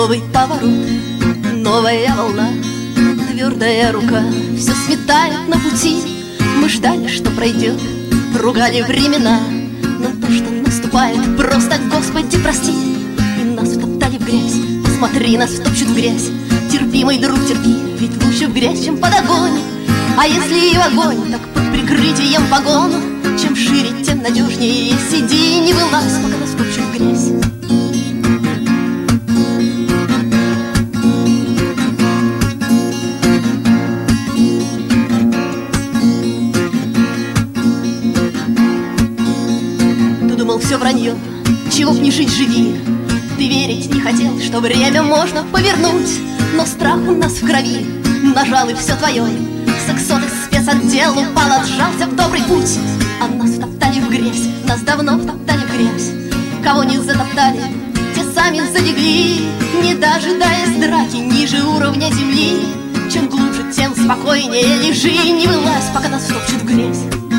Новый поворот, новая волна, твердая рука все сметает на пути. Мы ждали, что пройдет, ругали времена, но то, что наступает, просто, Господи, прости. И нас втоптали в грязь, посмотри, нас втопчут в грязь. Терпи, мой друг, терпи, ведь лучше в грязь, чем под огонь. А если и в огонь, так под прикрытием погон. Чем шире, тем надежнее. Сиди и не вылазь, пока нас втопчут в грязь. Ты думал, все вранье, чего б не жить, живи. Ты верить не хотел, что время можно повернуть. Но страх у нас в крови, нажал и все твое. Сексот из спецотдел упал, отжался в добрый путь. А нас втоптали в грязь, нас давно втоптали в грязь. Кого не затоптали, те сами залегли, не дожидаясь драки ниже уровня земли. Чем глубже, тем спокойнее лежи и не вылазь, пока нас втопчут в грязь.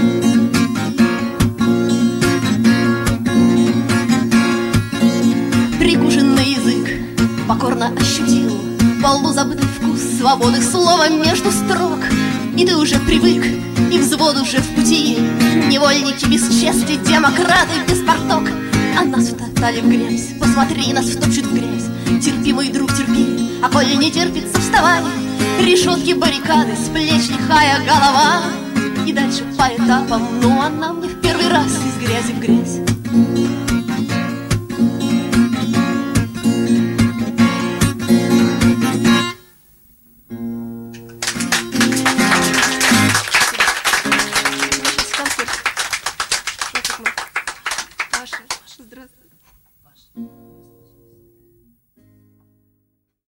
Прикушенный язык покорно ощутил полузабытый вкус свободы слова между строк. И ты уже привык, и взвод уже в пути. Невольники без чести, демократы без порток. А нас втоптали в грязь, посмотри, нас втопчут в грязь. Терпи, мой друг, терпи, а коль не терпится, вставай. Решетки, баррикады, с плеч лихая голова. И дальше по этапам, ну а нам не в первый раз из грязи в грязь. Здравствуй.